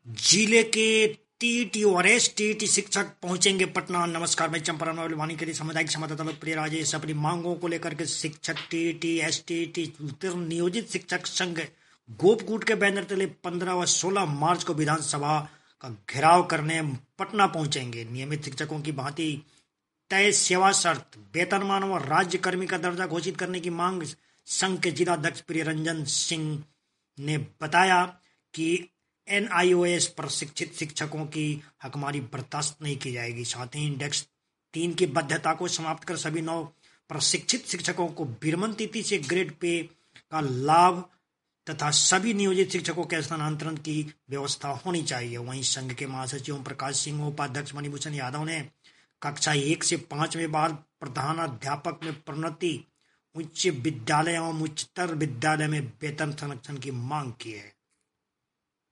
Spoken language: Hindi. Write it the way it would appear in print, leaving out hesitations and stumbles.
जिले के टीटी और एसटीटी शिक्षक पहुंचेंगे पटना। नमस्कार, मैं चंपारण वाणी के लिए सामुदायिक संवाददाता प्रिय राजेश अपनी मांगों को लेकर के शिक्षक टीटी एसटीटी नियोजित शिक्षक संघ गोपकूट के बैनर तले 15 व 16 मार्च को विधानसभा का घेराव करने पटना पहुंचेंगे। नियमित शिक्षकों की भांति तय सेवा शर्त, वेतनमान व राज्य कर्मी का दर्जा घोषित करने की मांग संघ के जिलाध्यक्ष प्रियरंजन सिंह ने बताया कि एनआईओएस प्रशिक्षित शिक्षकों की हकमारी बर्दाश्त नहीं की जाएगी। साथ ही इंडेक्स 3 की बाध्यता को समाप्त कर सभी नौ प्रशिक्षित शिक्षकों को विरमण तिथि से ग्रेड पे का लाभ तथा सभी नियोजित शिक्षकों के स्थानांतरण की व्यवस्था होनी चाहिए। वहीं संघ के महासचिव ओम प्रकाश सिंह, उपाध्यक्ष मणिभूषण यादव ने कक्षा 1 से 5 में बाद प्रधानाध्यापक में प्रोन्नति, उच्च विद्यालय एवं उच्चतर विद्यालय में वेतन संरक्षण की मांग की है।